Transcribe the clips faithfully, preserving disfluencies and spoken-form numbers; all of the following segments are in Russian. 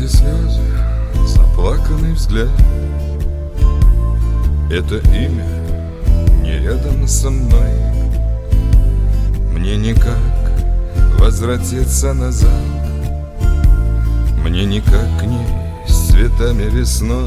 эти слезы, заплаканный взгляд, это имя не рядом со мной. Мне никак возвратиться назад, мне никак к ней с цветами весной.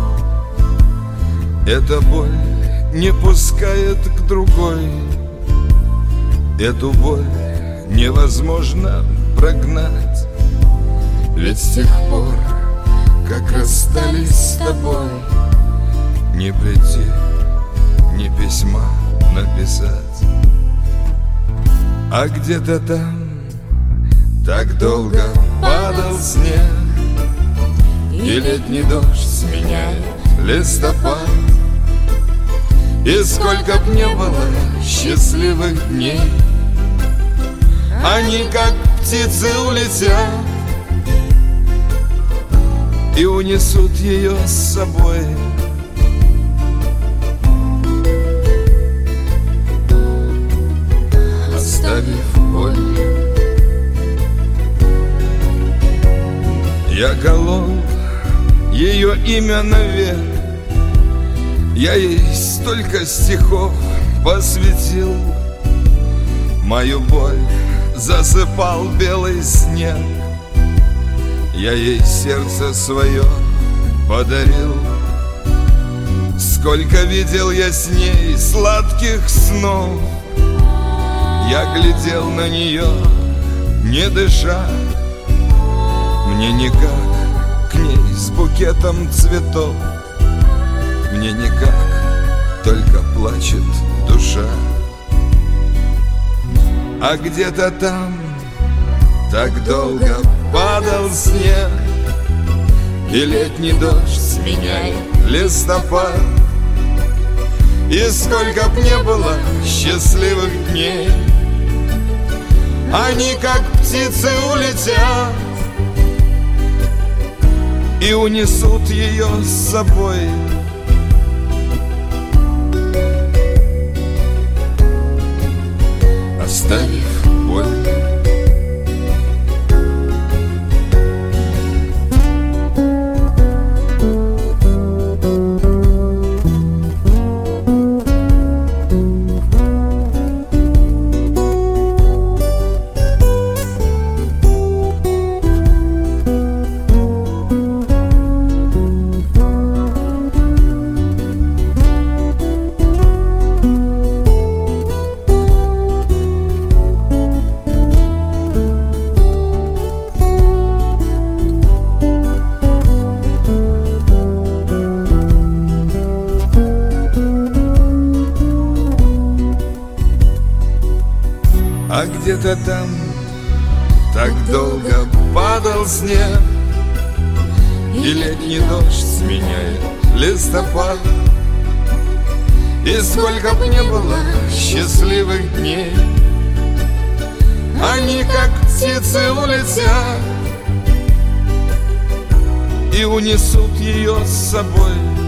Эта боль не пускает к другой, эту боль невозможно прогнать. Ведь с тех пор, как расстались с тобой, не прийти, ни письма написать. А где-то там так долго падал снег, и летний дождь сменяет листопад. И сколько б не было счастливых дней, они как птицы улетят и унесут ее с собой. Оставив боль, я колол ее имя навек. Я ей столько стихов посвятил, мою боль засыпал белый снег. Я ей сердце свое подарил. Сколько видел я с ней сладких снов, я глядел на нее, не дыша. Мне никак к ней с букетом цветов, мне никак, только плачет душа. А где-то там так долго падал снег, и летний дождь сменяет листопад. И сколько б не было счастливых дней, они как птицы улетят и унесут ее с собой. Оставив боль. А где-то там так долго падал снег, и летний дождь сменяет листопад. И сколько б не было счастливых дней, они как птицы улетят и унесут ее с собой.